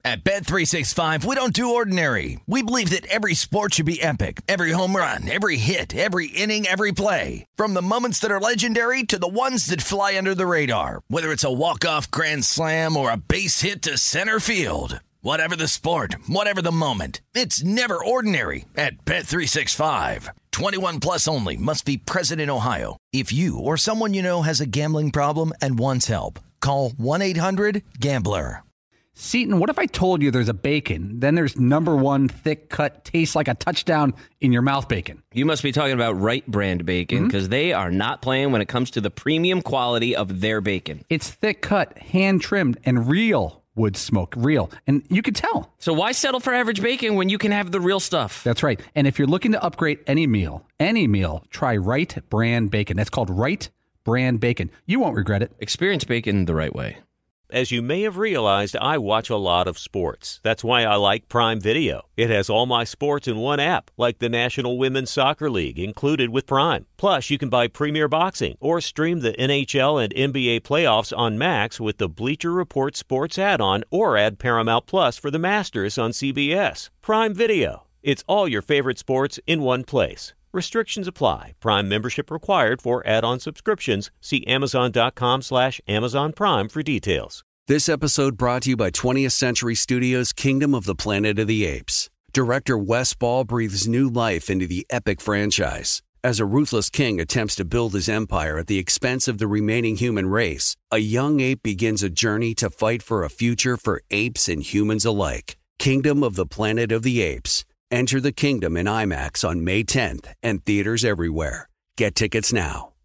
At Bet365, we don't do ordinary. We believe that every sport should be epic. Every home run, every hit, every inning, every play. From the moments that are legendary to the ones that fly under the radar. Whether it's a walk-off grand slam or a base hit to center field. Whatever the sport, whatever the moment. It's never ordinary at Bet365. 21 plus only. Must be present in Ohio. If you or someone you know has a gambling problem and wants help, call 1-800-GAMBLER. Seton, what if I told you there's a bacon, then there's number one thick cut, tastes like a touchdown in your mouth bacon? You must be talking about Wright brand bacon because they are not playing when it comes to the premium quality of their bacon. It's thick cut, hand trimmed, and real wood smoke, real. And you can tell. So why settle for average bacon when you can have the real stuff? That's right. And if you're looking to upgrade any meal, try Wright brand bacon. That's called Wright brand bacon. You won't regret it. Experience bacon the right way. As you may have realized, I watch a lot of sports. That's why I like Prime Video. It has all my sports in one app, like the National Women's Soccer League, included with Prime. Plus, you can buy Premier Boxing or stream the NHL and NBA playoffs on Max with the Bleacher Report Sports add-on or add Paramount Plus for the Masters on CBS. Prime Video. It's all your favorite sports in one place. Restrictions apply. Prime membership required for add-on subscriptions. See Amazon.com/Amazon Prime for details. This episode brought to you by 20th Century Studios' Kingdom of the Planet of the Apes. Director Wes Ball breathes new life into the epic franchise. As a ruthless king attempts to build his empire at the expense of the remaining human race, a young ape begins a journey to fight for a future for apes and humans alike. Kingdom of the Planet of the Apes. Enter the kingdom in IMAX on May 10th and theaters everywhere. Get tickets now.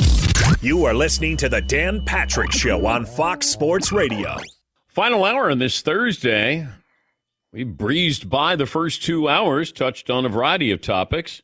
You are listening to The Dan Patrick Show on Fox Sports Radio. Final hour on this Thursday. We breezed by the first 2 hours, touched on a variety of topics.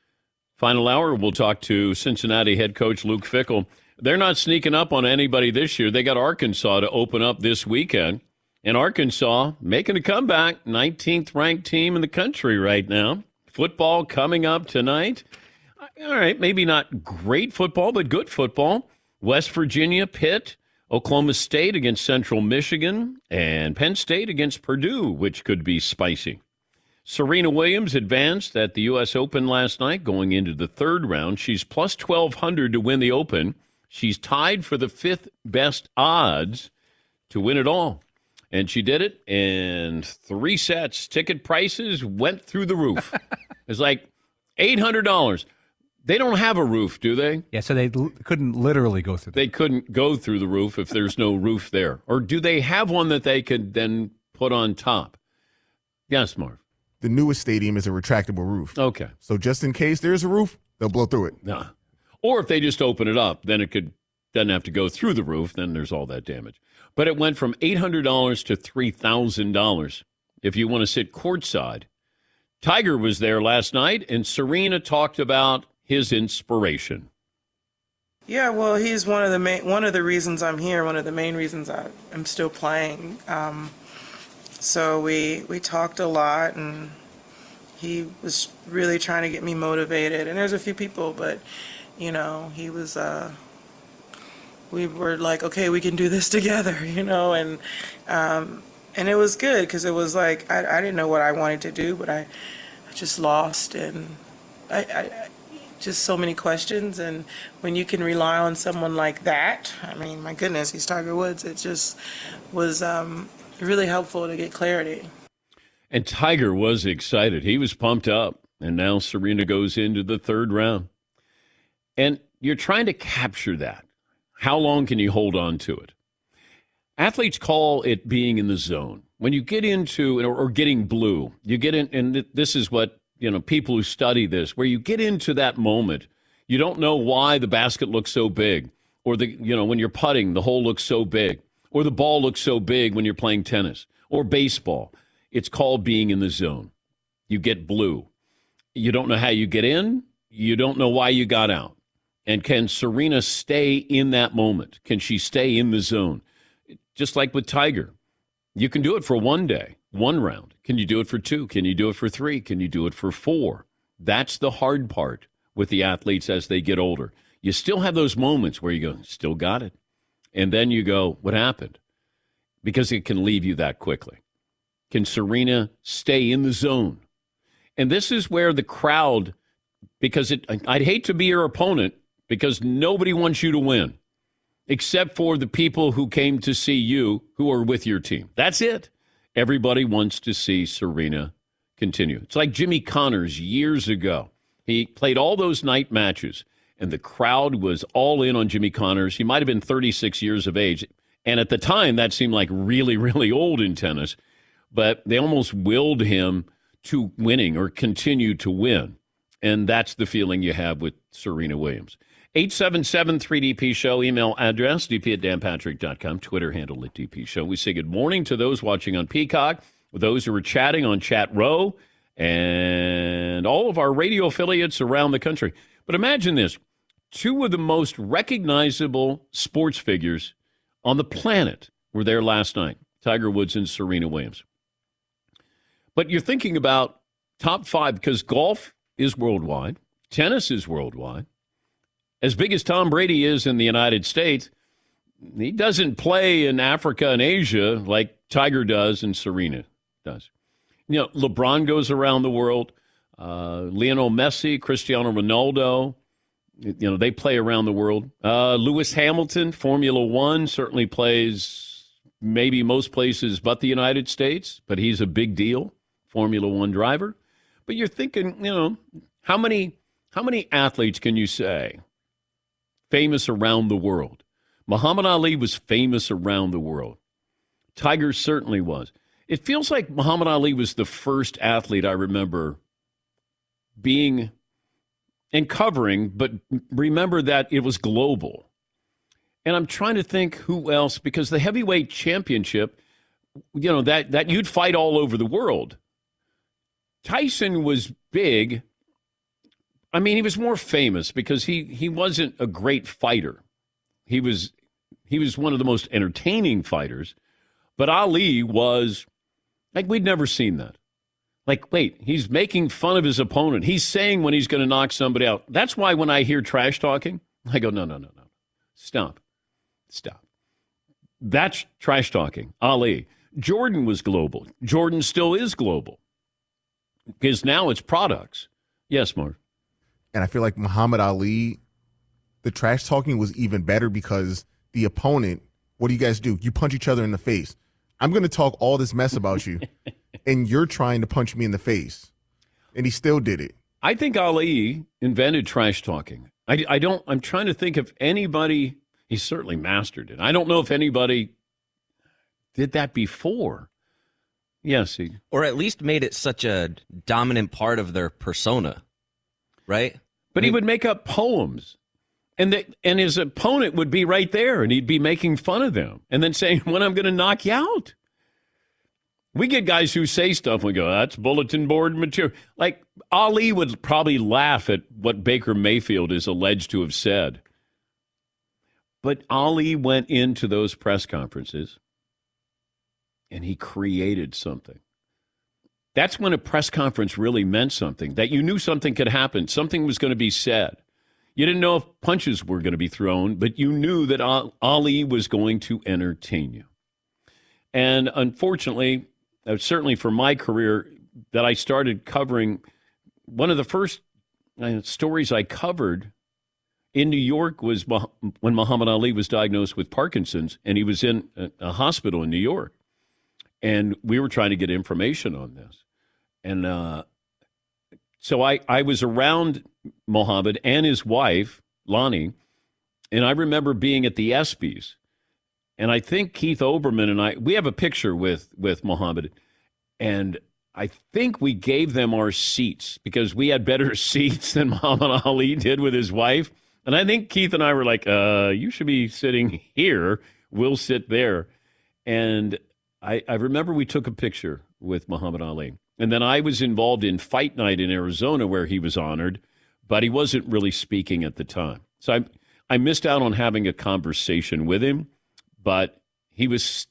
Final hour, we'll talk to Cincinnati head coach Luke Fickell. They're not sneaking up on anybody this year. They got Arkansas to open up this weekend. And Arkansas making a comeback, 19th ranked team in the country right now. Football coming up tonight. All right, maybe not great football, but good football. West Virginia, Pitt, Oklahoma State against Central Michigan, and Penn State against Purdue, which could be spicy. Serena Williams advanced at the U.S. Open last night, going into the third round. She's plus 1,200 to win the Open. She's tied for the fifth best odds to win it all. And she did it in 3 sets. Ticket prices went through the roof. It's like $800. They don't have a roof, do they? Yeah, so they couldn't literally go through. They couldn't go through the roof if there's no roof there. Or do they have one that they could then put on top? Yes, Marv. The newest stadium is a retractable roof. Okay. So just in case there's a roof, they'll blow through it. Nah. Or if they just open it up, then it doesn't have to go through the roof, then there's all that damage. But it went from $800 to $3,000 if you want to sit courtside. Tiger was there last night, and Serena talked about his inspiration. Yeah, well, he's one of the reasons I'm here, one of the main reasons I'm still playing. So we talked a lot, and he was really trying to get me motivated. And there's a few people, but, he was... we were like, okay, we can do this together, and it was good because it was like I didn't know what I wanted to do, but I just lost, and I just so many questions. And when you can rely on someone like that, I mean, my goodness, he's Tiger Woods. It just was really helpful to get clarity. And Tiger was excited. He was pumped up, and now Serena goes into the third round. And you're trying to capture that. How long can you hold on to it? Athletes call it being in the zone. When you get into, or getting blue, you get in, and this is what, people who study this, where you get into that moment, you don't know why the basket looks so big, or when you're putting, the hole looks so big, or the ball looks so big when you're playing tennis, or baseball. It's called being in the zone. You get blue. You don't know how you get in. You don't know why you got out. And can Serena stay in that moment? Can she stay in the zone? Just like with Tiger. You can do it for 1 day, 1 round. Can you do it for 2? Can you do it for 3? Can you do it for 4? That's the hard part with the athletes as they get older. You still have those moments where you go, still got it. And then you go, what happened? Because it can leave you that quickly. Can Serena stay in the zone? And this is where the crowd, because I'd hate to be your opponent because nobody wants you to win except for the people who came to see you who are with your team. That's it. Everybody wants to see Serena continue. It's like Jimmy Connors years ago. He played all those night matches, and the crowd was all in on Jimmy Connors. He might have been 36 years of age, and at the time, that seemed like really, really old in tennis, but they almost willed him to winning or continue to win, and that's the feeling you have with Serena Williams. 877-3DP Show, email address, dp@danpatrick.com, Twitter handle at DP Show. We say good morning to those watching on Peacock, those who are chatting on Chat Row, and all of our radio affiliates around the country. But imagine this, two of the most recognizable sports figures on the planet were there last night, Tiger Woods and Serena Williams. But you're thinking about top five, because golf is worldwide, tennis is worldwide. As big as Tom Brady is in the United States, he doesn't play in Africa and Asia like Tiger does and Serena does. You know, LeBron goes around the world. Lionel Messi, Cristiano Ronaldo, you know, they play around the world. Lewis Hamilton, Formula One, certainly plays maybe most places but the United States, but he's a big deal, Formula One driver. But you're thinking, you know, how many athletes can you say famous around the world? Muhammad Ali was famous around the world. Tiger certainly was. It feels like Muhammad Ali was the first athlete I remember being and covering, but remember that it was global. And I'm trying to think who else, because the heavyweight championship, you know, that you'd fight all over the world. Tyson was big. I mean, he was more famous because he wasn't a great fighter. He was one of the most entertaining fighters. But Ali was, like, we'd never seen that. Like, wait, he's making fun of his opponent. He's saying when he's going to knock somebody out. That's why when I hear trash talking, I go, no. Stop. That's trash talking. Ali. Jordan was global. Jordan still is global. Because now it's products. Yes, Mark. And I feel like Muhammad Ali, the trash talking was even better because the opponent, what do you guys do? You punch each other in the face. I'm going to talk all this mess about you, and you're trying to punch me in the face. And he still did it. I think Ali invented trash talking. I'm trying to think if anybody, he certainly mastered it. I don't know if anybody did that before. Yes. Or at least made it such a dominant part of their persona, right? But he would make up poems. And his opponent would be right there, and he'd be making fun of them and then saying, when I'm going to knock you out. We get guys who say stuff, and we go, that's bulletin board material. Like, Ali would probably laugh at what Baker Mayfield is alleged to have said. But Ali went into those press conferences, and he created something. That's when a press conference really meant something, that you knew something could happen, something was going to be said. You didn't know if punches were going to be thrown, but you knew that Ali was going to entertain you. And unfortunately, certainly for my career, that I started covering, one of the first stories I covered in New York was when Muhammad Ali was diagnosed with Parkinson's, and he was in a hospital in New York. And we were trying to get information on this. And so I was around Muhammad and his wife, Lonnie, and I remember being at the ESPYs. And I think Keith Olbermann and we have a picture with Muhammad, and I think we gave them our seats because we had better seats than Muhammad Ali did with his wife. And I think Keith and I were like, you should be sitting here. We'll sit there. And I remember we took a picture with Muhammad Ali. And then I was involved in Fight Night in Arizona where he was honored, but he wasn't really speaking at the time. So I missed out on having a conversation with him, but he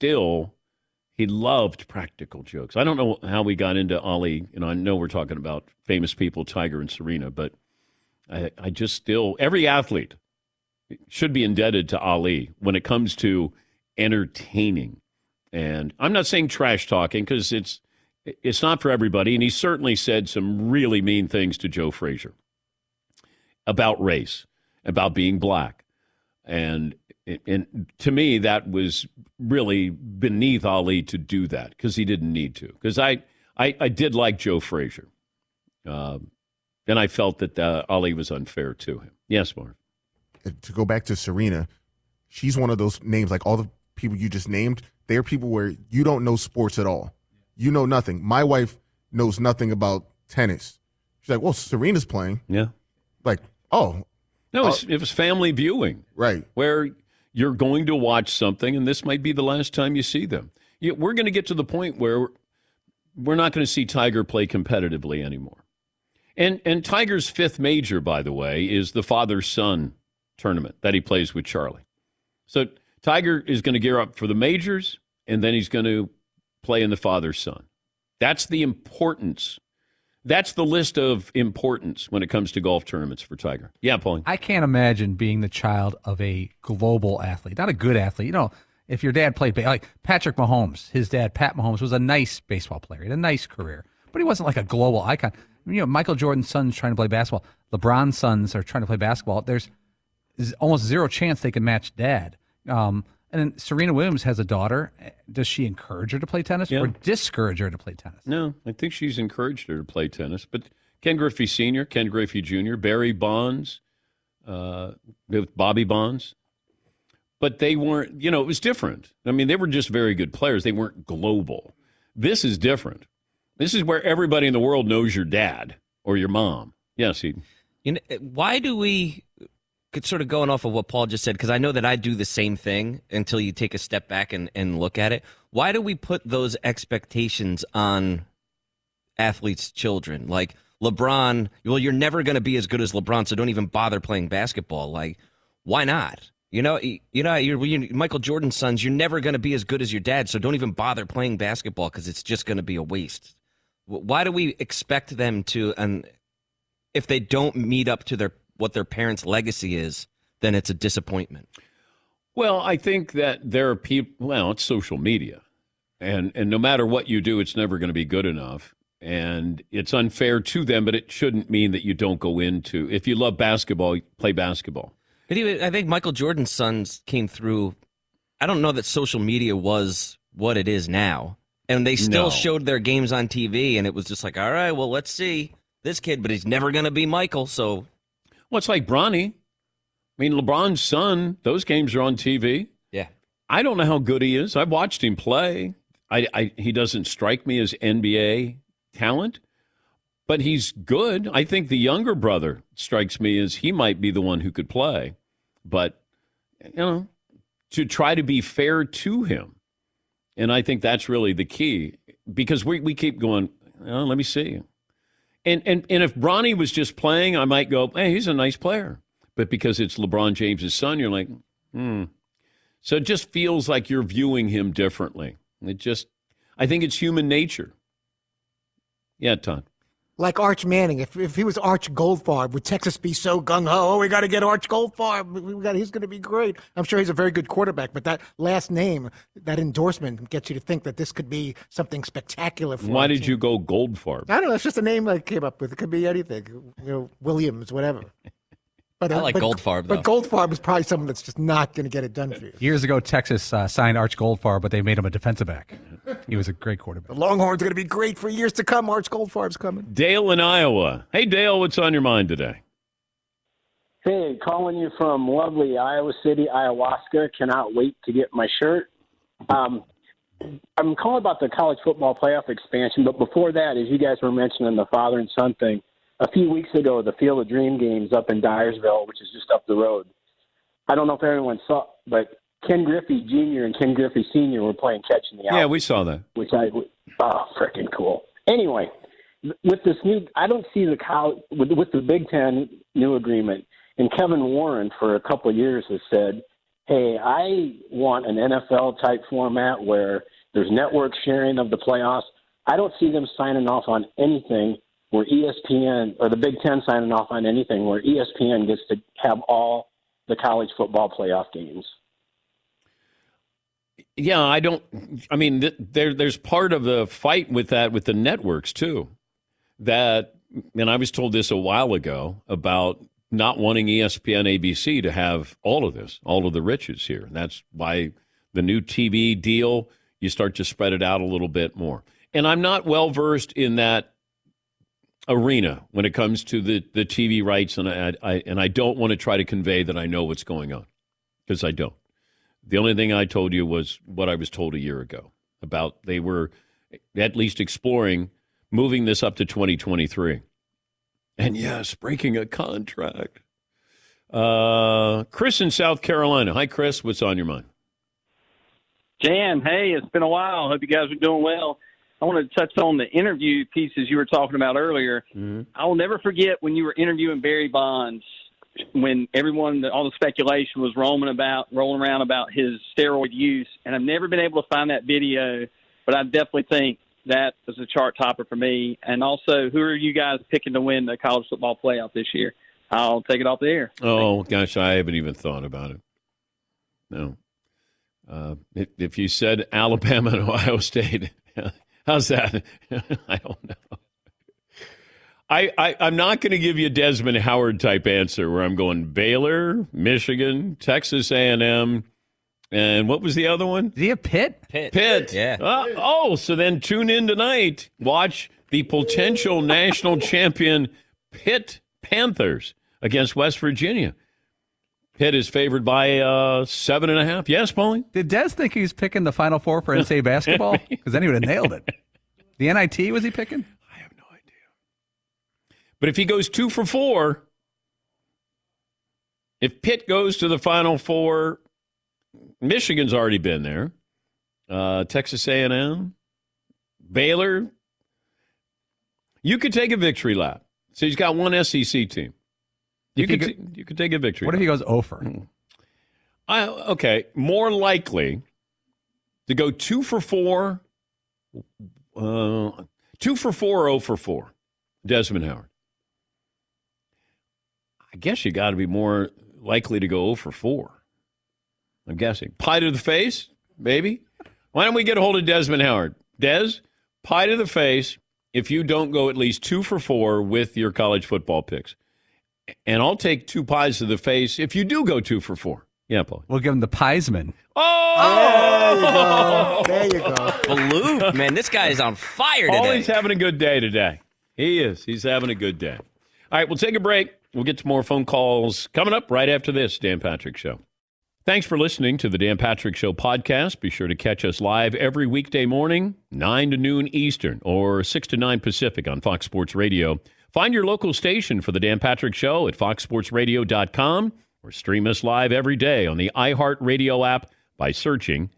loved practical jokes. I don't know how we got into Ali. I know we're talking about famous people, Tiger and Serena, but I just still, every athlete should be indebted to Ali when it comes to entertaining. And I'm not saying trash talking because it's not for everybody. And he certainly said some really mean things to Joe Frazier about race, about being black. And to me, that was really beneath Ali to do that because he didn't need to. Because I did like Joe Frazier. And I felt that Ali was unfair to him. Yes, Mark. To go back to Serena, she's one of those names, like all the people you just named, they're people where you don't know sports at all. You know nothing. My wife knows nothing about tennis. She's like, well, Serena's playing. Yeah. Like, oh. No, it was family viewing. Right. Where you're going to watch something, and this might be the last time you see them. We're going to get to the point where we're not going to see Tiger play competitively anymore. And Tiger's fifth major, by the way, is the father-son tournament that he plays with Charlie. So Tiger is going to gear up for the majors, and then he's going to play in the father-son. That's the importance. That's the list of importance when it comes to golf tournaments for Tiger. Yeah, Pauline. I can't imagine being the child of a global athlete, not a good athlete. You know, if your dad played, like Patrick Mahomes, his dad, Pat Mahomes, was a nice baseball player. He had a nice career, but he wasn't like a global icon. You know, Michael Jordan's son's trying to play basketball. LeBron's sons are trying to play basketball. There's almost zero chance they can match dad. And then Serena Williams has a daughter. Does she encourage her to play tennis or discourage her to play tennis? No, I think she's encouraged her to play tennis. But Ken Griffey Sr., Ken Griffey Jr., Barry Bonds, Bobby Bonds. But they weren't, it was different. I mean, they were just very good players. They weren't global. This is different. This is where everybody in the world knows your dad or your mom. Yes, Eden. Why do we, sort of going off of what Paul just said, because I know that I do the same thing until you take a step back and look at it. Why do we put those expectations on athletes' children? Like LeBron, well, you're never going to be as good as LeBron, so don't even bother playing basketball. Like, why not? You're Michael Jordan's sons, you're never going to be as good as your dad, so don't even bother playing basketball because it's just going to be a waste. Why do we expect them to, and if they don't meet up to what their parents' legacy is, then it's a disappointment? Well, I think that there are people, it's social media. And no matter what you do, it's never going to be good enough. And it's unfair to them, but it shouldn't mean that you don't go into, if you love basketball, play basketball. But even, I think Michael Jordan's sons came through, I don't know that social media was what it is now. And they still showed their games on TV, and it was just like, all right, well, let's see this kid, but he's never going to be Michael, so. Well, it's like Bronny. I mean, LeBron's son, those games are on TV. Yeah. I don't know how good he is. I've watched him play. He doesn't strike me as NBA talent, but he's good. I think the younger brother strikes me as he might be the one who could play. But, to try to be fair to him. And I think that's really the key, because we keep going, let me see. And if Bronny was just playing, I might go, hey, he's a nice player. But because it's LeBron James' son, you're like, So it just feels like you're viewing him differently. I think it's human nature. Yeah, Todd. Like Arch Manning, if he was Arch Goldfarb, would Texas be so gung-ho? Oh, we got to get Arch Goldfarb. He's going to be great. I'm sure he's a very good quarterback, but that last name, that endorsement gets you to think that this could be something spectacular for Why did you go Goldfarb? I don't know. It's just a name I came up with. It could be anything. Williams, whatever. But, I like Goldfarb, though. But Goldfarb is probably someone that's just not going to get it done for you. Years ago, Texas signed Arch Goldfarb, but they made him a defensive back. He was a great quarterback. The Longhorns are going to be great for years to come. Arch Goldfarb's coming. Dale in Iowa. Hey, Dale, what's on your mind today? Hey, calling you from lovely Iowa City, ayahuasca. Cannot wait to get my shirt. I'm calling about the college football playoff expansion, but before that, as you guys were mentioning the father and son thing, a few weeks ago, the Field of Dream games up in Dyersville, which is just up the road. I don't know if everyone saw, but Ken Griffey Jr. and Ken Griffey Sr. were playing catch in the alley. Yeah, we saw that. Freaking cool. Anyway, with this new, I don't see the college, with the Big Ten new agreement, and Kevin Warren for a couple of years has said, hey, I want an NFL-type format where there's network sharing of the playoffs. I don't see them signing off on anything where ESPN, or the Big Ten signing off on anything where ESPN gets to have all the college football playoff games. Yeah, there's part of the fight with that with the networks too. And I was told this a while ago about not wanting ESPN, ABC to have all of this, all of the riches here. And that's why the new TV deal, you start to spread it out a little bit more. And I'm not well versed in that arena when it comes to the TV rights, and I don't want to try to convey that I know what's going on, because I don't. The only thing I told you was what I was told a year ago about they were at least exploring moving this up to 2023. And yes, breaking a contract. Chris in South Carolina. Hi, Chris. What's on your mind? Jan, hey, it's been a while. Hope you guys are doing well. I want to touch on the interview pieces you were talking about earlier. Mm-hmm. I will never forget when you were interviewing Barry Bonds, when all the speculation was rolling around about his steroid use. And I've never been able to find that video, but I definitely think that is a chart topper for me. And also, who are you guys picking to win the college football playoff this year? I'll take it off the air. Oh, gosh, I haven't even thought about it. No. If you said Alabama and Ohio State, how's that? I don't know. I'm not going to give you a Desmond Howard type answer where I'm going Baylor, Michigan, Texas A&M, and what was the other one? Did he have Pitt? Pitt. Yeah. So then tune in tonight. Watch the potential national champion Pitt Panthers against West Virginia. Pitt is favored by 7.5. Yes, Paulie? Did Des think he was picking the Final Four for NCAA basketball? Because then he would have nailed it. The NIT, was he picking? I have no idea. But if he goes 2 for 4, if Pitt goes to the Final Four, Michigan's already been there. Texas A&M, Baylor. You could take a victory lap. So he's got one SEC team. You could take a victory. What if he goes over? Okay, more likely to go 2 for 4. 2 for 4 or 0 for 4. Desmond Howard. I guess you got to be more likely to go 0 for 4. I'm guessing. Pie to the face, maybe. Why don't we get a hold of Desmond Howard? Des, pie to the face if you don't go at least 2 for 4 with your college football picks. And I'll take 2 pies to the face if you do go 2 for 4. Yeah, Paul. We'll give him the Piesman. Oh! There you go. Baloo, man, this guy is on fire today. Paulie's having a good day today. He is. He's having a good day. All right, we'll take a break. We'll get to more phone calls coming up right after this Dan Patrick Show. Thanks for listening to the Dan Patrick Show podcast. Be sure to catch us live every weekday morning, 9 to noon Eastern or 6 to 9 Pacific on Fox Sports Radio. Find your local station for the Dan Patrick Show at foxsportsradio.com or stream us live every day on the iHeartRadio app by searching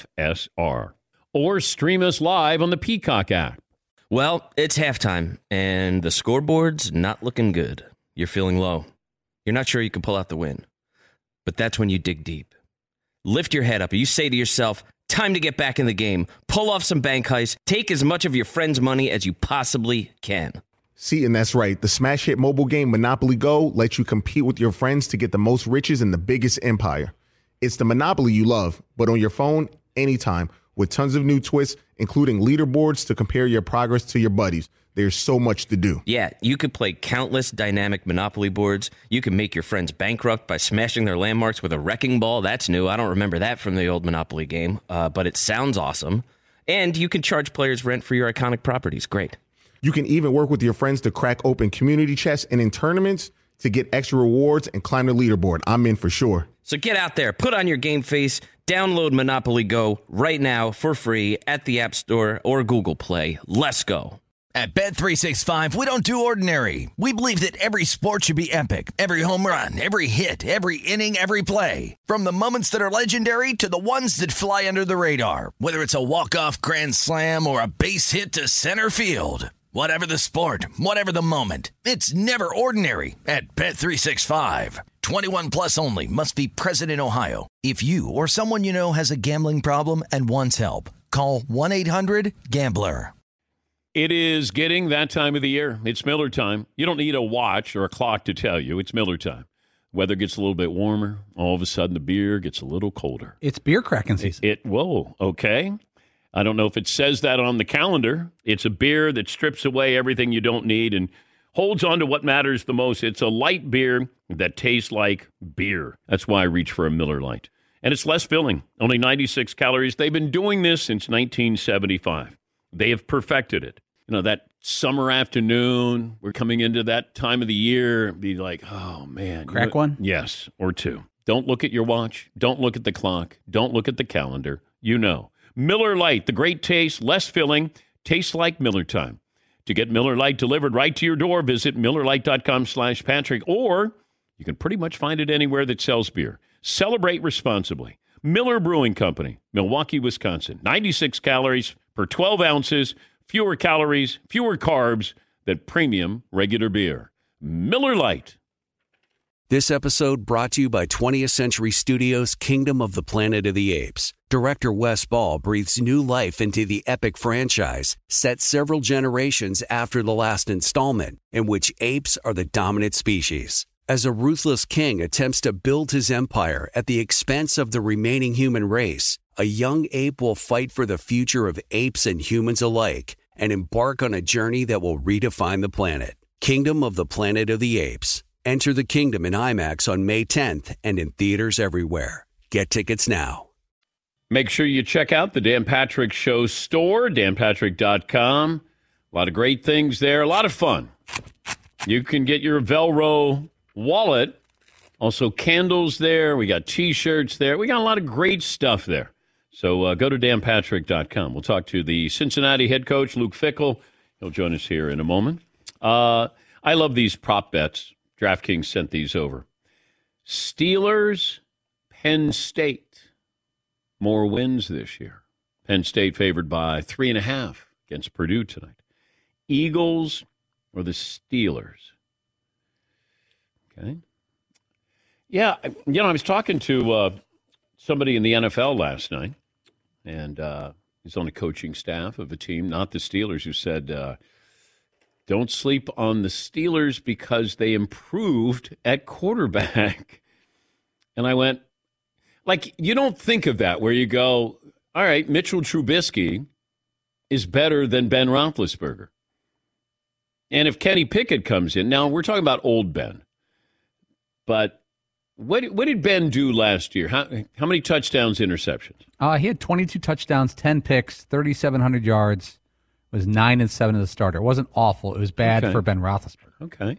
FSR. Or stream us live on the Peacock app. Well, it's halftime, and the scoreboard's not looking good. You're feeling low. You're not sure you can pull out the win. But that's when you dig deep. Lift your head up. You say to yourself, time to get back in the game. Pull off some bank heists. Take as much of your friend's money as you possibly can. See, and that's right. The smash hit mobile game Monopoly Go lets you compete with your friends to get the most riches in the biggest empire. It's the Monopoly you love, but on your phone, anytime, with tons of new twists, including leaderboards to compare your progress to your buddies. There's so much to do. Yeah, you could play countless dynamic Monopoly boards. You can make your friends bankrupt by smashing their landmarks with a wrecking ball. That's new. I don't remember that from the old Monopoly game, but it sounds awesome. And you can charge players rent for your iconic properties. Great. You can even work with your friends to crack open community chests and in tournaments to get extra rewards and climb the leaderboard. I'm in for sure. So get out there, put on your game face, download Monopoly Go right now for free at the App Store or Google Play. Let's go. At Bet365, we don't do ordinary. We believe that every sport should be epic. Every home run, every hit, every inning, every play. From the moments that are legendary to the ones that fly under the radar. Whether it's a walk-off grand slam or a base hit to center field. Whatever the sport, whatever the moment. It's never ordinary at Bet365. 21 plus only. Must be present in Ohio. If you or someone you know has a gambling problem and wants help, call 1-800-GAMBLER. It is getting that time of the year. It's Miller time. You don't need a watch or a clock to tell you. It's Miller time. Weather gets a little bit warmer. All of a sudden, the beer gets a little colder. It's beer cracking season. Whoa, okay. I don't know if it says that on the calendar. It's a beer that strips away everything you don't need and holds on to what matters the most. It's a light beer that tastes like beer. That's why I reach for a Miller Lite. And it's less filling, only 96 calories. They've been doing this since 1975. They have perfected it. You know, that summer afternoon, we're coming into that time of the year, be like, oh, man. Crack one? Yes, or two. Don't look at your watch. Don't look at the clock. Don't look at the calendar. You know. Miller Lite, the great taste, less filling, tastes like Miller time. To get Miller Lite delivered right to your door, visit MillerLite.com/Patrick, or you can pretty much find it anywhere that sells beer. Celebrate responsibly. Miller Brewing Company, Milwaukee, Wisconsin. 96 calories per 12 ounces, fewer calories, fewer carbs than premium regular beer. Miller Lite. This episode brought to you by 20th Century Studios' Kingdom of the Planet of the Apes. Director Wes Ball breathes new life into the epic franchise, set several generations after the last installment, in which apes are the dominant species. As a ruthless king attempts to build his empire at the expense of the remaining human race, a young ape will fight for the future of apes and humans alike and embark on a journey that will redefine the planet. Kingdom of the Planet of the Apes. Enter the kingdom in IMAX on May 10th and in theaters everywhere. Get tickets now. Make sure you check out the Dan Patrick Show store, danpatrick.com. A lot of great things there, a lot of fun. You can get your Velcro wallet, also candles there. We got T-shirts there. We got a lot of great stuff there. So go to danpatrick.com. We'll talk to the Cincinnati head coach, Luke Fickell. He'll join us here in a moment. I love these prop bets. DraftKings sent these over. Steelers, Penn State. More wins this year. Penn State favored by 3.5 against Purdue tonight. Eagles or the Steelers? Okay. Yeah, I was talking to somebody in the NFL last night, and he's on the coaching staff of a team, not the Steelers, who said, don't sleep on the Steelers because they improved at quarterback. And I went, like, you don't think of that where you go, all right, Mitchell Trubisky is better than Ben Roethlisberger. And if Kenny Pickett comes in, now we're talking about old Ben, but what did Ben do last year? How many touchdowns, interceptions? He had 22 touchdowns, 10 picks, 3,700 yards. It was 9-7 as a starter. It wasn't awful. It was bad for Ben Roethlisberger. Okay.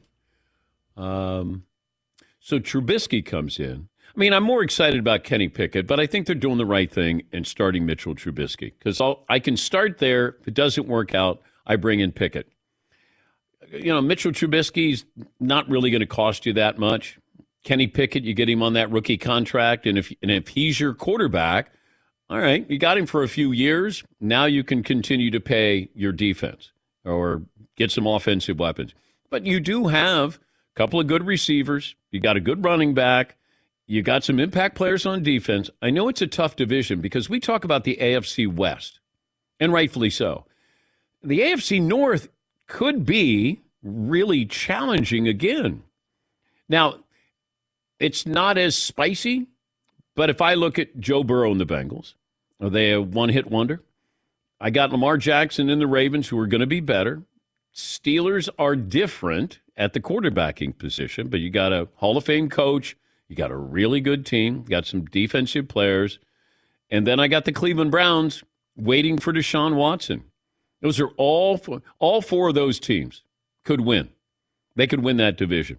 So Trubisky comes in. I mean, I'm more excited about Kenny Pickett, but I think they're doing the right thing in starting Mitchell Trubisky because I can start there. If it doesn't work out, I bring in Pickett. You know, Mitchell Trubisky's not really going to cost you that much. Kenny Pickett, you get him on that rookie contract, and if he's your quarterback, all right, you got him for a few years. Now you can continue to pay your defense or get some offensive weapons. But you do have a couple of good receivers. You got a good running back. You got some impact players on defense. I know it's a tough division because we talk about the AFC West, and rightfully so. The AFC North could be really challenging again. Now, it's not as spicy, but if I look at Joe Burrow and the Bengals, are they a one-hit wonder? I got Lamar Jackson and the Ravens, who are going to be better. Steelers are different at the quarterbacking position, but you got a Hall of Fame coach. You got a really good team. You got some defensive players. And then I got the Cleveland Browns waiting for Deshaun Watson. Those are all four of those teams could win. They could win that division.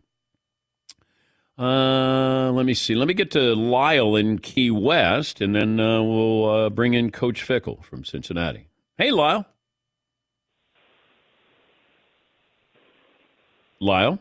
Let me see. Let me get to Lyle in Key West, and then we'll bring in Coach Fickell from Cincinnati. Hey, Lyle. Lyle?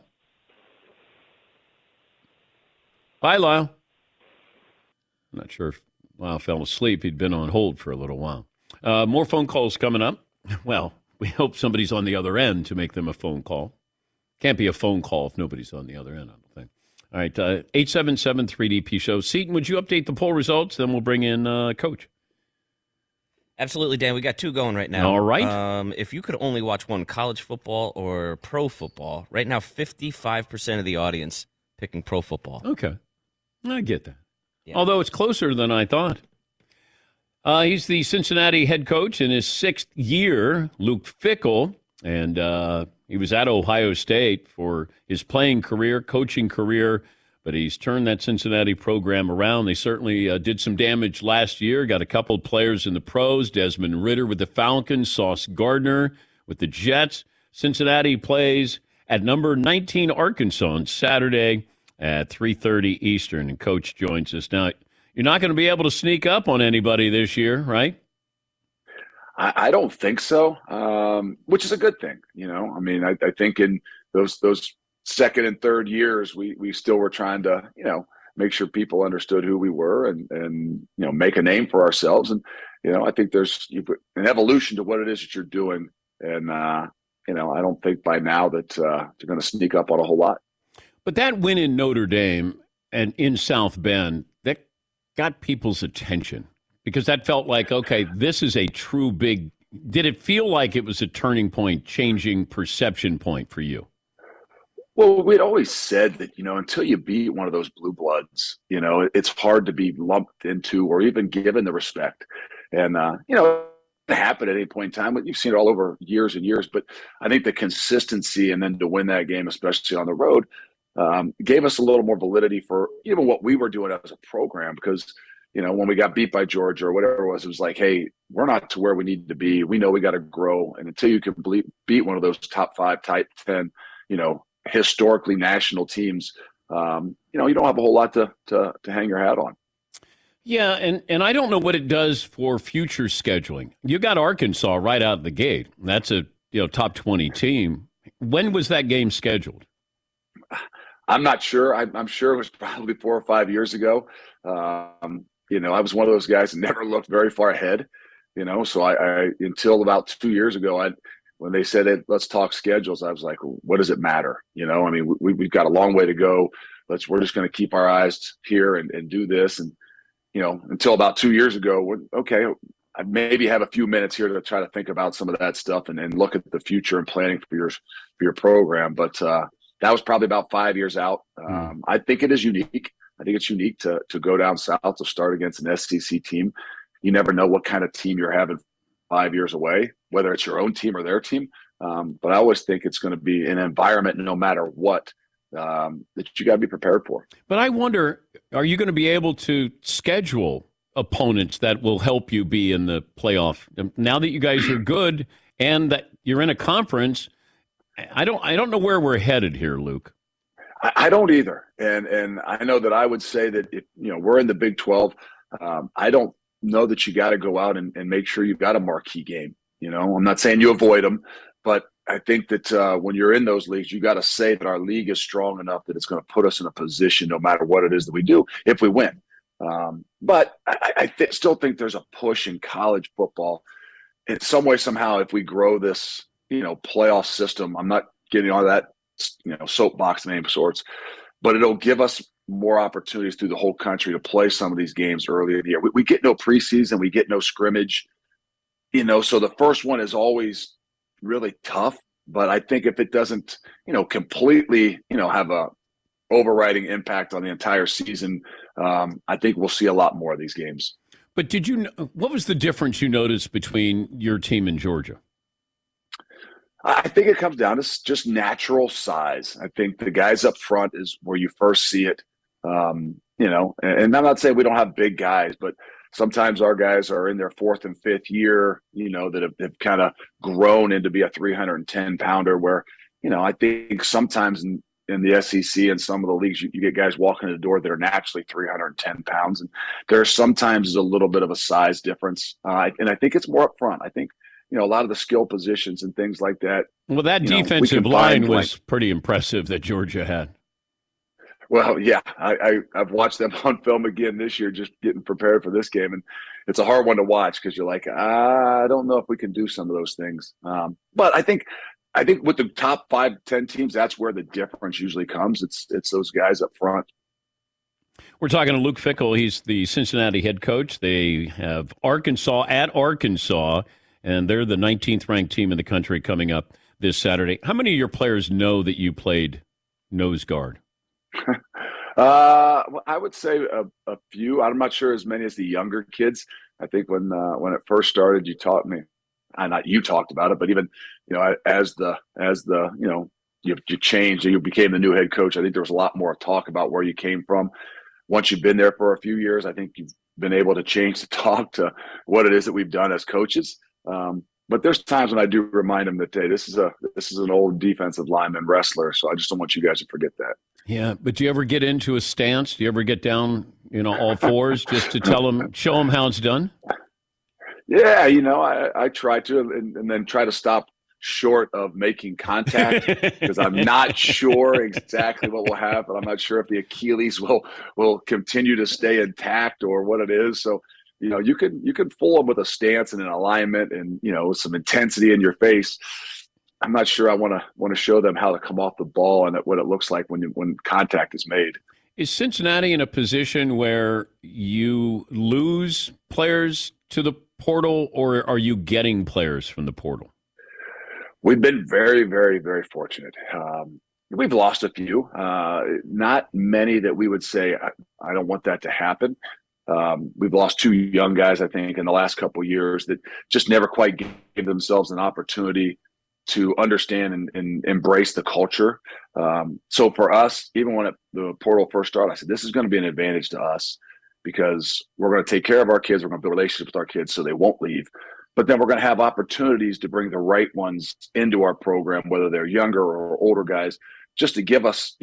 Hi, Lyle. I'm not sure if Lyle fell asleep. He'd been on hold for a little while. More phone calls coming up. Well, we hope somebody's on the other end to make them a phone call. Can't be a phone call if nobody's on the other end, I don't think. All right, 877-3DP Show. Seton, would you update the poll results? Then we'll bring in Coach. Absolutely, Dan. We got two going right now. All right. If you could only watch one, college football or pro football, right now 55% of the audience picking pro football. Okay. I get that. Yeah. Although it's closer than I thought. He's the Cincinnati head coach in his 6th year, Luke Fickell, and he was at Ohio State for his playing career, coaching career, but he's turned that Cincinnati program around. They certainly did some damage last year, got a couple of players in the pros, Desmond Ridder with the Falcons, Sauce Gardner with the Jets. Cincinnati plays at number 19 Arkansas on Saturday at 3:30 Eastern, and Coach joins us. Now, you're not going to be able to sneak up on anybody this year, right? I don't think so, which is a good thing. I mean, I think in those second and third years, we still were trying to, make sure people understood who we were and make a name for ourselves. And, I think there's an evolution to what it is that you're doing. And, I don't think by now that you're going to sneak up on a whole lot. But that win in Notre Dame and in South Bend, that got people's attention because that felt like, okay, this is a true big – did it feel like it was a turning point, changing perception point for you? Well, we'd always said that, until you beat one of those blue bloods, it's hard to be lumped into or even given the respect. And, it happen at any point in time. You've seen it all over years and years. But I think the consistency and then to win that game, especially on the road, gave us a little more validity for even what we were doing as a program. Because, when we got beat by Georgia or whatever it was like, hey, we're not to where we need to be. We know we got to grow. And until you can beat one of those top 5, type 10, historically national teams, you don't have a whole lot to hang your hat on. Yeah, and I don't know what it does for future scheduling. You got Arkansas right out of the gate. That's a top 20 team. When was that game scheduled? I'm not sure. I'm sure it was probably 4 or 5 years ago. I was one of those guys that never looked very far ahead. So I until about 2 years ago, when they said let's talk schedules, I was like, what does it matter? I mean, we've got a long way to go. We're just going to keep our eyes here and do this. And until about 2 years ago, okay, I maybe have a few minutes here to try to think about some of that stuff and look at the future and planning for your program. But that was probably about 5 years out. I think it is unique. I think it's unique to go down south to start against an SEC team. You never know what kind of team you're having 5 years away, whether it's your own team or their team. But I always think it's going to be an environment, no matter what, that you got to be prepared for. But I wonder, are you going to be able to schedule opponents that will help you be in the playoff? Now that you guys are good and that you're in a conference, I don't know where we're headed here, Luke. I don't either. And I know that I would say that if we're in the Big 12, I don't know that you got to go out and make sure you've got a marquee game. I'm not saying you avoid them, but I think that when you're in those leagues, you got to say that our league is strong enough that it's going to put us in a position no matter what it is that we do if we win. But I still think there's a push in college football in some way, somehow, if we grow this, playoff system. I'm not getting on that, soapbox name of sorts, but it'll give us more opportunities through the whole country to play some of these games earlier in the year. We get no preseason, we get no scrimmage, so the first one is always really tough. But I think if it doesn't, completely, have a overriding impact on the entire season, I think we'll see a lot more of these games. But what was the difference you noticed between your team and Georgia? I think it comes down to just natural size. I think the guys up front is where you first see it. And I'm not saying we don't have big guys, but sometimes our guys are in their 4th and 5th year, that have kind of grown into be a 310-pounder where, I think sometimes in the SEC and some of the leagues, you get guys walking in the door that are naturally 310 pounds. And there sometimes is a little bit of a size difference. And I think it's more up front. I think, a lot of the skill positions and things like that. Well, that defensive line was pretty impressive that Georgia had. Well, yeah, I've watched them on film again this year, just getting prepared for this game. And it's a hard one to watch because you're like, I don't know if we can do some of those things. But I think with the top 5, 10 teams, that's where the difference usually comes. It's those guys up front. We're talking to Luke Fickell. He's the Cincinnati head coach. They have Arkansas at Arkansas, and they're the 19th ranked team in the country coming up this Saturday. How many of your players know that you played nose guard? Well, I would say a few. I'm not sure as many as the younger kids. I think when it first started, you taught me. Not you talked about it, but even as the you changed, you became the new head coach. I think there was a lot more talk about where you came from. Once you've been there for a few years, I think you've been able to change the talk to what it is that we've done as coaches. But there's times when I do remind them that, hey, this is an old defensive lineman wrestler, so I just don't want you guys to forget that. Yeah, but do you ever get into a stance? Do you ever get down, all fours just to show them how it's done? Yeah, I try to, and then try to stop short of making contact because I'm not sure exactly what will happen. I'm not sure if the Achilles will continue to stay intact or what it is. So, you can fool them with a stance and an alignment and some intensity in your face. I'm not sure I want to show them how to come off the ball and what it looks like when contact is made. Is Cincinnati in a position where you lose players to the portal, or are you getting players from the portal? We've been very, very, very fortunate. We've lost a few, not many that we would say, I don't want that to happen. We've lost 2 young guys, I think, in the last couple of years that just never quite gave themselves an opportunity to understand and embrace the culture. So for us, even when the portal first started, I said, this is going to be an advantage to us because we're going to take care of our kids. We're going to build relationships with our kids so they won't leave. But then we're going to have opportunities to bring the right ones into our program, whether they're younger or older guys, just to give us,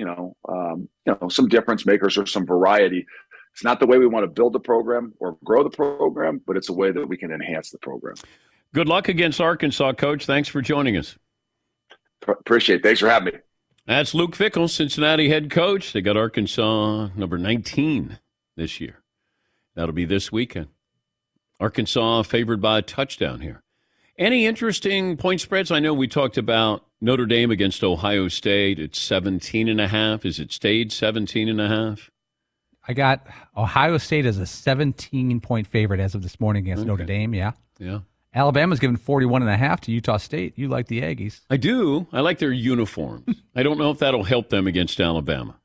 some difference makers or some variety. It's not the way we want to build the program or grow the program, but it's a way that we can enhance the program. Good luck against Arkansas, Coach. Thanks for joining us. Appreciate it. Thanks for having me. That's Luke Fickell, Cincinnati head coach. They got Arkansas number 19 this year. That'll be this weekend. Arkansas favored by a touchdown here. Any interesting point spreads? I know we talked about Notre Dame against Ohio State. It's 17.5. Is it stayed 17.5? I got Ohio State as a 17-point favorite as of this morning against Notre Dame, yeah. Yeah. Alabama's given 41.5 to Utah State. You like the Aggies. I do. I like their uniforms. I don't know if that'll help them against Alabama.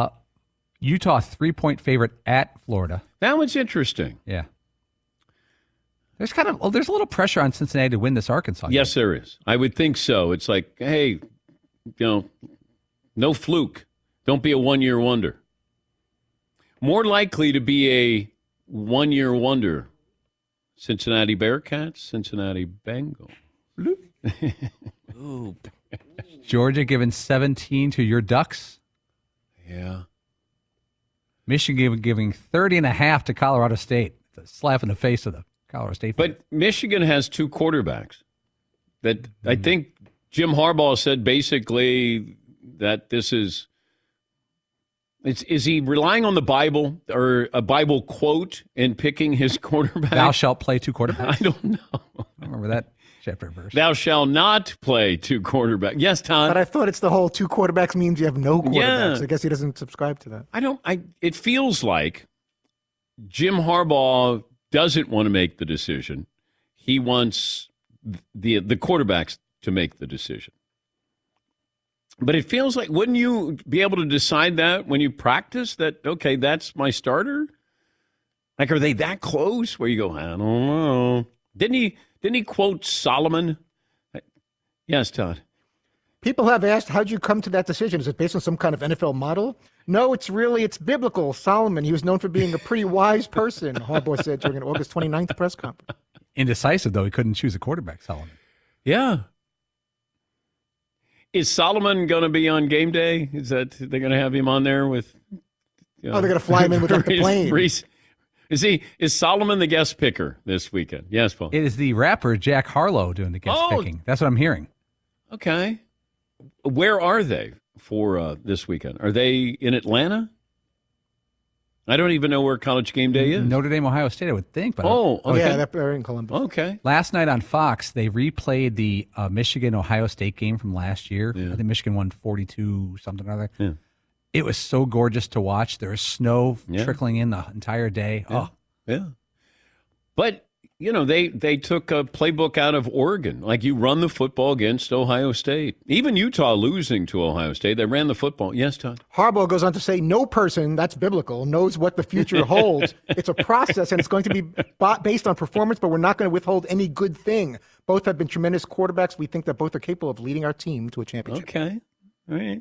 Utah 3-point favorite at Florida. That one's interesting. Yeah. There's there's a little pressure on Cincinnati to win this Arkansas game. Yes, there is. I would think so. It's like, hey, no fluke. Don't be a one-year wonder. More likely to be a one-year wonder. Cincinnati Bearcats, Cincinnati Bengals. Ooh. Georgia giving 17 to your Ducks. Yeah. Michigan giving 30.5 to Colorado State. It's a slap in the face of the Colorado State. But Michigan has 2 quarterbacks. That I think Jim Harbaugh said basically that this is. Is he relying on the Bible or a Bible quote in picking his quarterback? Thou shalt play 2 quarterbacks? I don't know. I don't remember that chapter verse. Thou shalt not play 2 quarterbacks. Yes, Todd. But I thought it's the whole 2 quarterbacks means you have no quarterbacks. Yeah. I guess he doesn't subscribe to that. It feels like Jim Harbaugh doesn't want to make the decision. He wants the quarterbacks to make the decision. But it feels like, wouldn't you be able to decide that when you practice that, okay, that's my starter? Like, are they that close where you go, I don't know. Didn't he quote Solomon? Yes, Todd. People have asked, how'd you come to that decision? Is it based on some kind of NFL model? No, it's biblical. Solomon, he was known for being a pretty wise person, Harbaugh said during an August 29th press conference. Indecisive, though. He couldn't choose a quarterback, Solomon. Yeah. Is Solomon going to be on game day? Is that they're going to have him on there with? They're going to fly him in with the plane. Is Solomon the guest picker this weekend? Yes, Paul. It is the rapper Jack Harlow doing the guest picking. That's what I'm hearing. Okay. Where are they for this weekend? Are they in Atlanta? I don't even know where College Game Day is. Notre Dame, Ohio State, I would think. But okay. Yeah, they're in Columbus. Okay. Last night on Fox, they replayed the Michigan-Ohio State game from last year. Yeah. I think Michigan won 42 something or other. Yeah. It was so gorgeous to watch. There was snow trickling in the entire day. Yeah. Oh. Yeah. But, they took a playbook out of Oregon. Like, you run the football against Ohio State. Even Utah losing to Ohio State, they ran the football. Yes, Todd? Harbaugh goes on to say, no person, that's biblical, knows what the future holds. It's a process, and it's going to be based on performance, but we're not going to withhold any good thing. Both have been tremendous quarterbacks. We think that both are capable of leading our team to a championship. Okay. All right.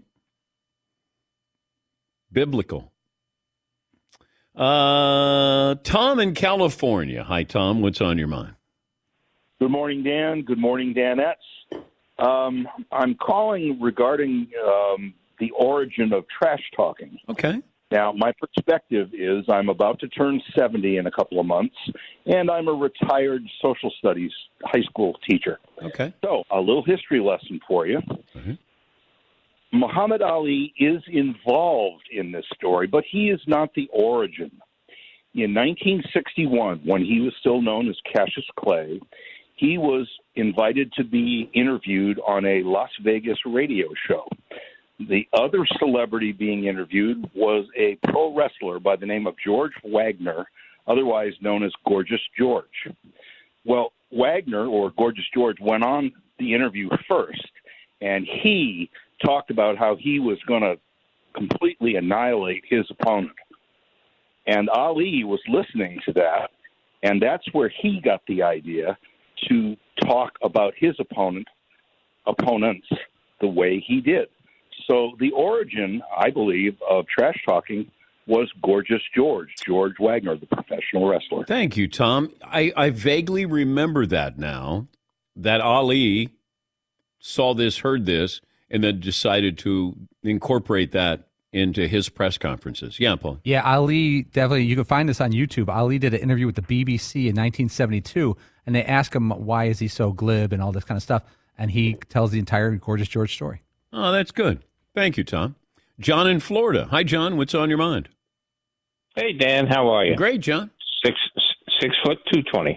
Biblical. Tom in California. Hi, Tom. What's on your mind? Good morning, Dan. Good morning, Danettes. I'm calling regarding the origin of trash talking. Okay. Now, my perspective is I'm about to turn 70 in a couple of months, and I'm a retired social studies high school teacher. Okay. So, a little history lesson for you. Mm-hmm. Muhammad Ali is involved in this story, but he is not the origin. In 1961, when he was still known as Cassius Clay, he was invited to be interviewed on a Las Vegas radio show. The other celebrity being interviewed was a pro wrestler by the name of George Wagner, otherwise known as Gorgeous George. Well, Wagner, or Gorgeous George, went on the interview first, and he talked about how he was going to completely annihilate his opponent. And Ali was listening to that, and that's where he got the idea to talk about his opponents the way he did. So the origin, I believe, of trash talking was Gorgeous George Wagner, the professional wrestler. Thank you, Tom. I vaguely remember that now, that Ali saw this, heard this, and then decided to incorporate that into his press conferences. Yeah, Paul. Yeah, Ali, definitely, you can find this on YouTube. Ali did an interview with the BBC in 1972, and they ask him, why is he so glib and all this kind of stuff, and he tells the entire Gorgeous George story. Oh, that's good. Thank you, Tom. John in Florida. Hi, John. What's on your mind? Hey, Dan. How are you? Great, John. 6 foot 220.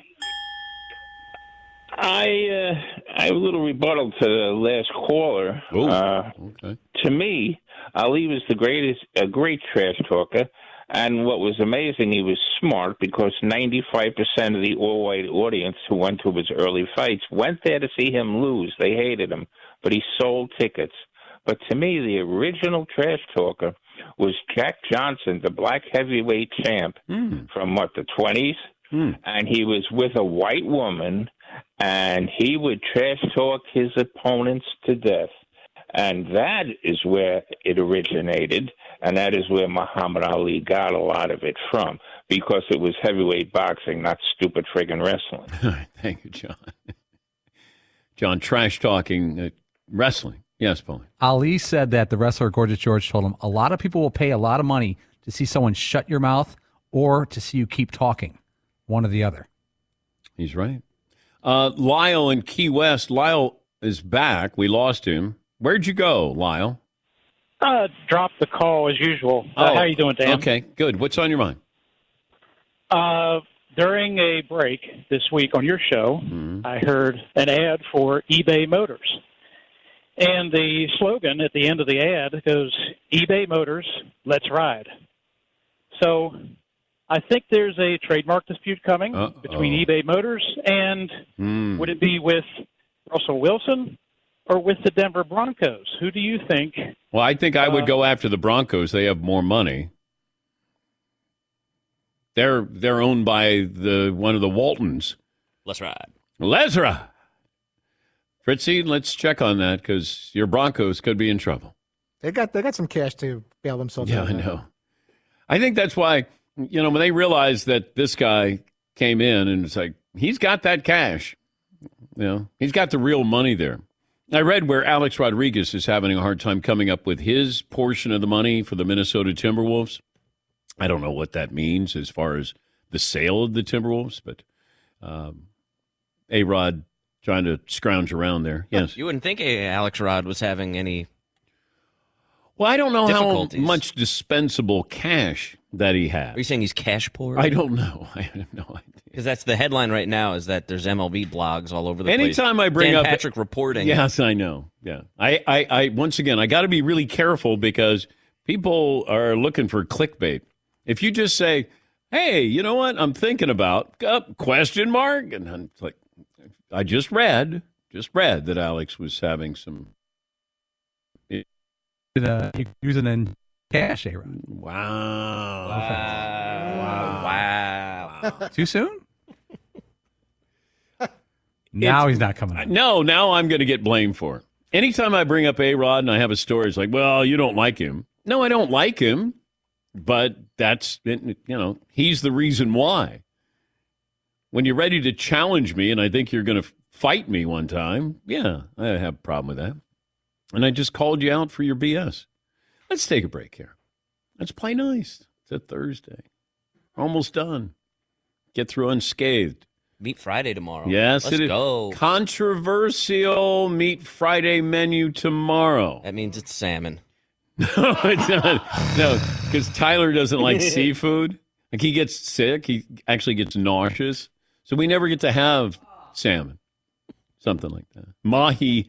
I have a little rebuttal to the last caller. Okay. To me, Ali was a great trash talker, and what was amazing, he was smart because 95% of the all-white audience who went to his early fights went there to see him lose. They hated him, but he sold tickets. But to me, the original trash talker was Jack Johnson, the black heavyweight champ from, the 20s? And he was with a white woman, and he would trash talk his opponents to death. And that is where it originated, and that is where Muhammad Ali got a lot of it from, because it was heavyweight boxing, not stupid friggin' wrestling. Thank you, John. John, trash talking wrestling. Yes, Paul. Ali said that the wrestler Gorgeous George told him, a lot of people will pay a lot of money to see someone shut your mouth or to see you keep talking, one or the other. He's right. Lyle in Key West. Lyle is back. We lost him. Where'd you go, Lyle? Dropped the call as usual. How are you doing, Dan? Okay, good. What's on your mind? During a break this week on your show, I heard an ad for eBay Motors. And the slogan at the end of the ad goes, eBay Motors, let's ride. So I think there's a trademark dispute coming between eBay Motors and would it be with Russell Wilson or with the Denver Broncos? Who do you think? Well, I think I would go after the Broncos. They have more money. They're owned by one of the Waltons. Let's ride. Let's ride. Fritzy, let's check on that because your Broncos could be in trouble. They got some cash to bail themselves out. Yeah, I know. I think that's why, when they realized that this guy came in and it's like, he's got that cash. He's got the real money there. I read where Alex Rodriguez is having a hard time coming up with his portion of the money for the Minnesota Timberwolves. I don't know what that means as far as the sale of the Timberwolves, but A-Rod trying to scrounge around there. Yes. You wouldn't think Alex Rod was having any. Well, I don't know how much dispensable cash that he has. Are you saying he's cash poor? I don't know. I have no idea. Because that's the headline right now is that there's MLB blogs all over the place. Anytime I bring Dan up Patrick reporting. Yes, I know. Yeah. I once again, I got to be really careful because people are looking for clickbait. If you just say, hey, you know what? I'm thinking about question mark, and I'm like, I just read that Alex was having some. Using in cash, A-Rod. Wow. Too soon? Now he's not coming on. No, now I'm going to get blamed for it. Anytime I bring up A-Rod and I have a story, it's like, well, you don't like him. No, I don't like him, but that's, he's the reason why. When you're ready to challenge me and I think you're going to fight me one time, yeah, I have a problem with that. And I just called you out for your BS. Let's take a break here. Let's play nice. It's a Thursday. Almost done. Get through unscathed. Meat Friday tomorrow. Yes, Let's go. Controversial Meat Friday menu tomorrow. That means it's salmon. No, it's not. No, because Tyler doesn't like seafood. Like, he gets sick. He actually gets nauseous. So we never get to have salmon. Something like that. Mahi.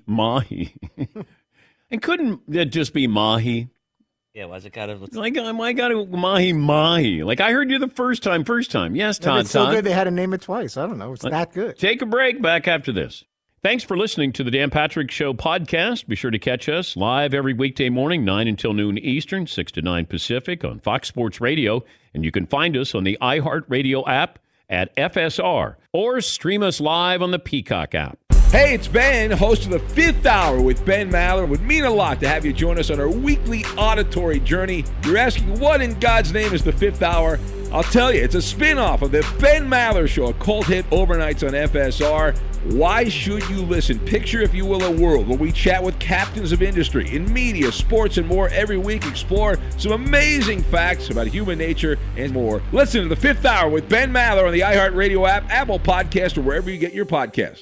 And couldn't it just be mahi? Yeah, why's it got to... Like, I got to mahi. Like, I heard you the first time. Yes, Todd. It's so good they had to name it twice. I don't know. It's that good. Take a break. Back after this. Thanks for listening to the Dan Patrick Show podcast. Be sure to catch us live every weekday morning, 9 until noon Eastern, 6 to 9 Pacific on Fox Sports Radio. And you can find us on the iHeartRadio app at FSR or stream us live on the Peacock app. Hey, it's Ben, host of the Fifth Hour with Ben Maller. It would mean a lot to have you join us on our weekly auditory journey. You're asking, what in God's name is the Fifth Hour? I'll tell you, it's a spin-off of the Ben Maller Show, a cult hit overnights on FSR. Why should you listen? Picture, if you will, a world where we chat with captains of industry in media, sports, and more every week. Explore some amazing facts about human nature and more. Listen to the Fifth Hour with Ben Maller on the iHeartRadio app, Apple Podcast, or wherever you get your podcasts.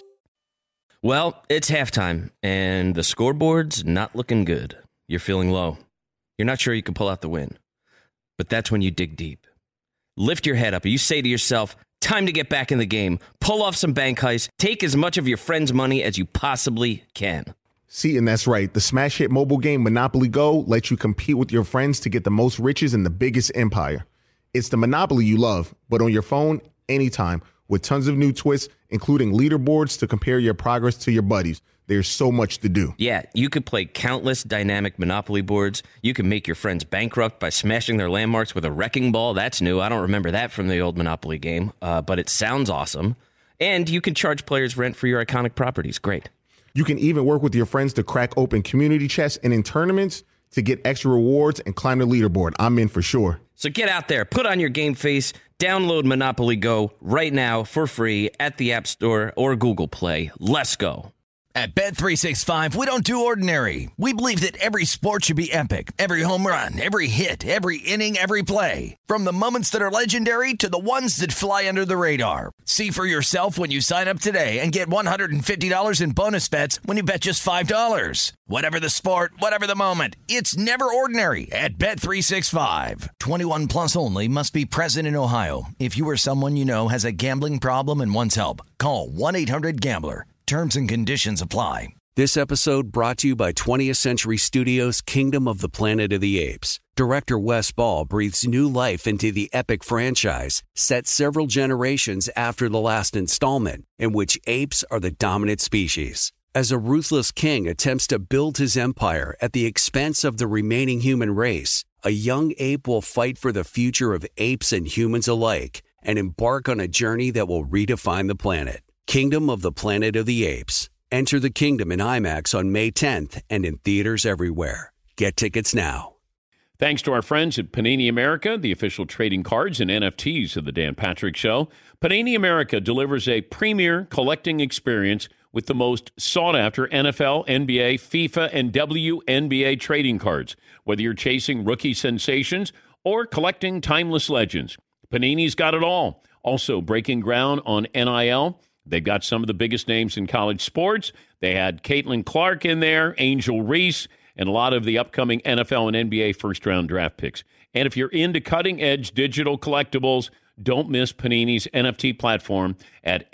Well, it's halftime, and the scoreboard's not looking good. You're feeling low. You're not sure you can pull out the win. But that's when you dig deep. Lift your head up. You say to yourself, time to get back in the game. Pull off some bank heists. Take as much of your friend's money as you possibly can. See, and that's right. The smash hit mobile game Monopoly Go lets you compete with your friends to get the most riches in the biggest empire. It's the Monopoly you love, but on your phone, anytime, with tons of new twists, including leaderboards to compare your progress to your buddies. There's so much to do. Yeah, you could play countless dynamic Monopoly boards. You can make your friends bankrupt by smashing their landmarks with a wrecking ball. That's new. I don't remember that from the old Monopoly game, but it sounds awesome. And you can charge players rent for your iconic properties. Great. You can even work with your friends to crack open community chests and in tournaments to get extra rewards and climb the leaderboard. I'm in for sure. So get out there, put on your game face, download Monopoly Go right now for free at the App Store or Google Play. Let's go. At Bet365, we don't do ordinary. We believe that every sport should be epic. Every home run, every hit, every inning, every play. From the moments that are legendary to the ones that fly under the radar. See for yourself when you sign up today and get $150 in bonus bets when you bet just $5. Whatever the sport, whatever the moment, it's never ordinary at Bet365. 21 plus only. Must be present in Ohio. If you or someone you know has a gambling problem and wants help, call 1-800-GAMBLER. Terms and conditions apply. This episode brought to you by 20th Century Studios' Kingdom of the Planet of the Apes. Director Wes Ball breathes new life into the epic franchise, set several generations after the last installment, in which apes are the dominant species. As a ruthless king attempts to build his empire at the expense of the remaining human race, a young ape will fight for the future of apes and humans alike and embark on a journey that will redefine the planet. Kingdom of the Planet of the Apes. Enter the kingdom in IMAX on May 10th and in theaters everywhere. Get tickets now. Thanks to our friends at Panini America, the official trading cards and NFTs of the Dan Patrick Show. Panini America delivers a premier collecting experience with the most sought-after NFL, NBA, FIFA, and WNBA trading cards. Whether you're chasing rookie sensations or collecting timeless legends, Panini's got it all. Also breaking ground on NIL. They've got some of the biggest names in college sports. They had Caitlin Clark in there, Angel Reese, and a lot of the upcoming NFL and NBA first-round draft picks. And if you're into cutting-edge digital collectibles, don't miss Panini's NFT platform at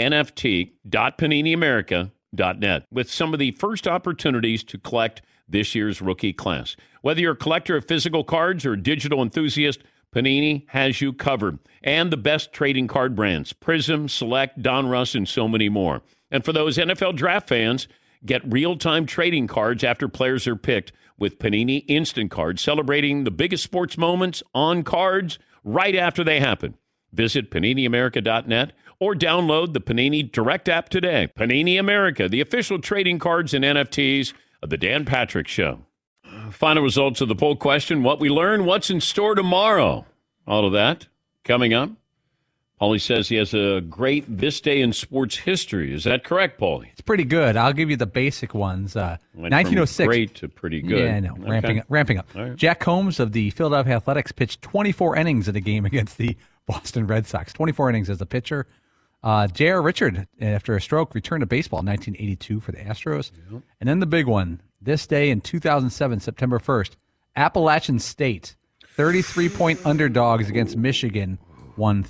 nft.paniniamerica.net with some of the first opportunities to collect this year's rookie class. Whether you're a collector of physical cards or a digital enthusiast, Panini has you covered. And the best trading card brands, Prism, Select, Donruss, and so many more. And for those NFL draft fans, get real-time trading cards after players are picked with Panini Instant Cards, celebrating the biggest sports moments on cards right after they happen. Visit PaniniAmerica.net or download the Panini Direct app today. Panini America, the official trading cards and NFTs of the Dan Patrick Show. Final results of the poll question, what we learn, what's in store tomorrow. All of that coming up. Paulie says he has a great This Day in Sports History. Is that correct, Paulie? It's pretty good. I'll give you the basic ones. 1906. Great to pretty good. Yeah, I know. Okay. Ramping up. All right. Jack Combs of the Philadelphia Athletics pitched 24 innings in a game against the Boston Red Sox. 24 innings as a pitcher. J.R. Richard, after a stroke, returned to baseball in 1982 for the Astros. Yep. And then the big one, this day in 2007, September 1st, Appalachian State, 33-point underdogs against Michigan, won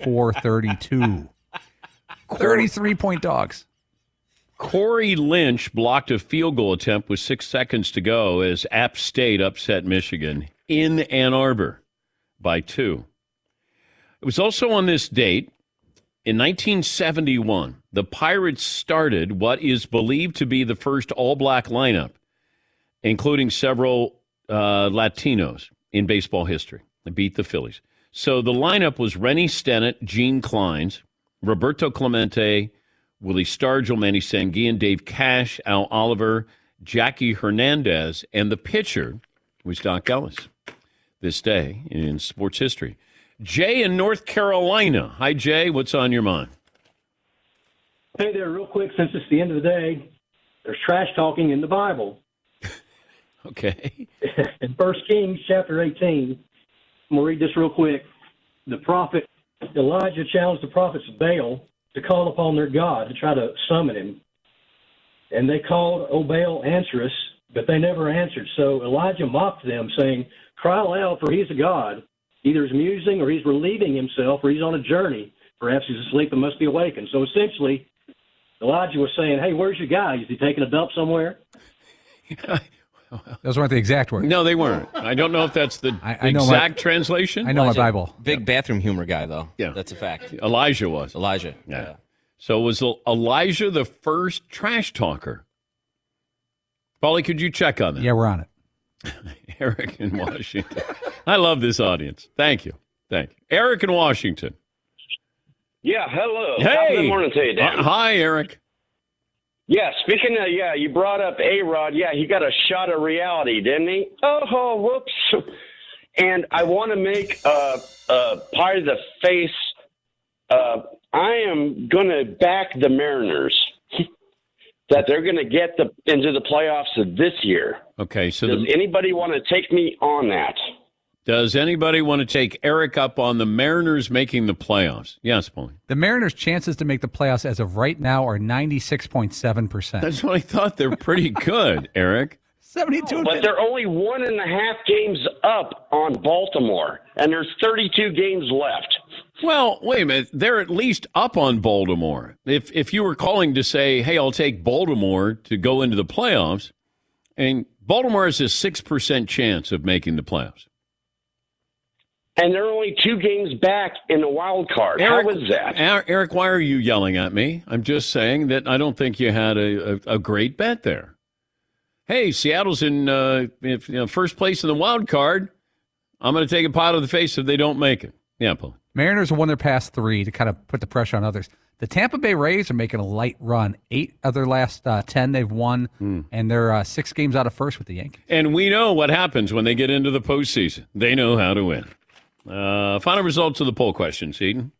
34-32. 33-point dogs. Corey Lynch blocked a field goal attempt with 6 seconds to go as App State upset Michigan in Ann Arbor by 2. It was also on this date, in 1971, the Pirates started what is believed to be the first all-black lineup, including several Latinos in baseball history. They beat the Phillies. So the lineup was Rennie Stennett, Gene Clines, Roberto Clemente, Willie Stargell, Manny Sanguillen, Dave Cash, Al Oliver, Jackie Hernandez, and the pitcher was Doc Ellis. This day in sports history. Jay in North Carolina. Hi, Jay. What's on your mind? Hey there, real quick, since it's the end of the day, there's trash talking in the Bible. Okay. In 1 Kings chapter 18, I'm going to read this real quick. The prophet Elijah challenged the prophets of Baal to call upon their God to try to summon him. And they called, O Baal, answer us, but they never answered. So Elijah mocked them, saying, cry aloud, for he is a god. Either he's musing or he's relieving himself or he's on a journey. Perhaps he's asleep and must be awakened. So essentially, Elijah was saying, hey, where's your guy? Is he taking a dump somewhere? Those weren't the exact words. No, they weren't. I don't know if that's the exact translation. I know my Bible. Big bathroom humor guy, though. Yeah. That's a fact. Elijah was. Elijah. Yeah. So was Elijah the first trash talker? Paulie, could you check on that? Yeah, we're on it. Eric in Washington. I love this audience. Thank you. Thank you. Eric in Washington. Yeah, hello. Hey. Good morning to you, Dan. Hi, Eric. Yeah, speaking of, you brought up A-Rod. Yeah, he got a shot of reality, didn't he? Oh, whoops. And I want to make part of the face. I am going to back the Mariners that they're going to get into the playoffs of this year. Okay, so does anybody want to take me on that? Does anybody want to take Eric up on the Mariners making the playoffs? Yes, Paulie. The Mariners' chances to make the playoffs as of right now are 96.7%. That's what I thought. They're pretty good, Eric. 72. But they're only 1.5 games up on Baltimore, and there's 32 games left. Well, wait a minute. They're at least up on Baltimore. If you were calling to say, hey, I'll take Baltimore to go into the playoffs, and Baltimore has a 6% chance of making the playoffs. And they're only 2 games back in the wild card. Eric, how is that? Eric, why are you yelling at me? I'm just saying that I don't think you had a great bet there. Hey, Seattle's in first place in the wild card. I'm going to take a pot of the face if they don't make it. Yeah, Paul. Mariners have won their past 3 to kind of put the pressure on others. The Tampa Bay Rays are making a light run. 8 of their last 10 they've won, and they're 6 games out of first with the Yankees. And we know what happens when they get into the postseason. They know how to win. Final results of the poll question, Seton.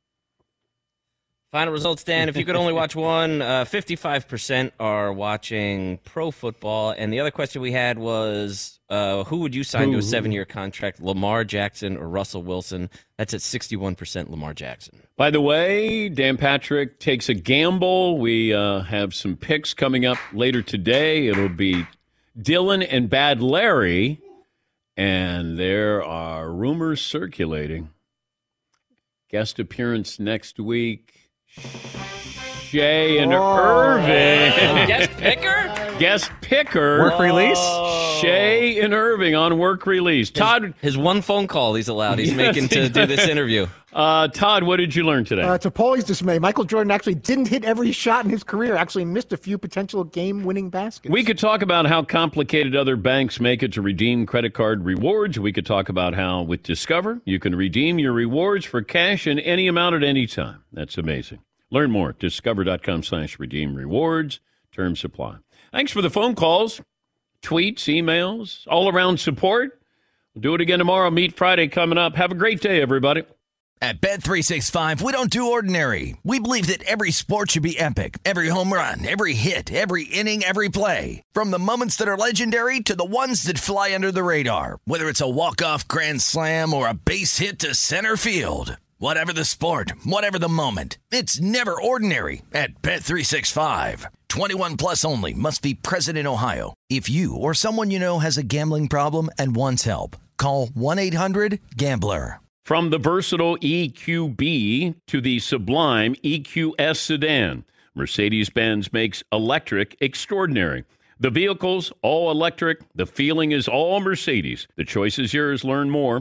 Final results, Dan. If you could only watch one, 55% are watching pro football. And the other question we had was, who would you sign to a 7-year contract, Lamar Jackson or Russell Wilson? That's at 61% Lamar Jackson. By the way, Dan Patrick takes a gamble. We have some picks coming up later today. It'll be Dylan and Bad Larry. And there are rumors circulating. Guest appearance next week. Shay and Irvin. Guest picker? Guest picker. Work release? Shay and Irving on work release. Todd. His one phone call he's allowed. He's making to do this interview. Todd, what did you learn today? To Paulie's dismay, Michael Jordan actually didn't hit every shot in his career, actually missed a few potential game-winning baskets. We could talk about how complicated other banks make it to redeem credit card rewards. We could talk about how with Discover, you can redeem your rewards for cash in any amount at any time. That's amazing. Learn more at discover.com/redeem rewards. Terms apply. Thanks for the phone calls, tweets, emails, all-around support. We'll do it again tomorrow. Meet Friday coming up. Have a great day, everybody. At Bet365, we don't do ordinary. We believe that every sport should be epic. Every home run, every hit, every inning, every play. From the moments that are legendary to the ones that fly under the radar. Whether it's a walk-off grand slam or a base hit to center field. Whatever the sport, whatever the moment, it's never ordinary at Bet365. 21 plus only. Must be present in Ohio. If you or someone you know has a gambling problem and wants help, call 1-800-GAMBLER. From the versatile EQB to the sublime EQS sedan, Mercedes-Benz makes electric extraordinary. The vehicle's all electric. The feeling is all Mercedes. The choice is yours. Learn more.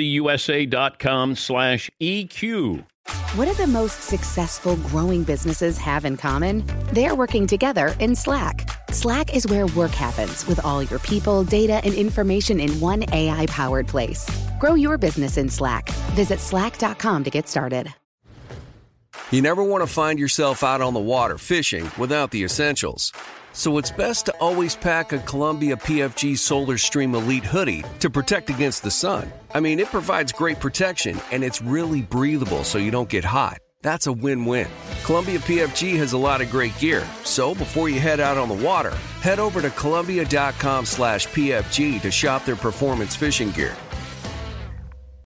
MBUSA.com/EQ. What do the most successful growing businesses have in common? They're working together in Slack. Slack is where work happens with all your people, data, and information in one AI-powered place. Grow your business in Slack. Visit slack.com to get started. You never want to find yourself out on the water fishing without the essentials. So it's best to always pack a Columbia PFG Solar Stream Elite hoodie to protect against the sun. I mean, it provides great protection, and it's really breathable so you don't get hot. That's a win-win. Columbia PFG has a lot of great gear, so before you head out on the water, head over to Columbia.com/PFG to shop their performance fishing gear.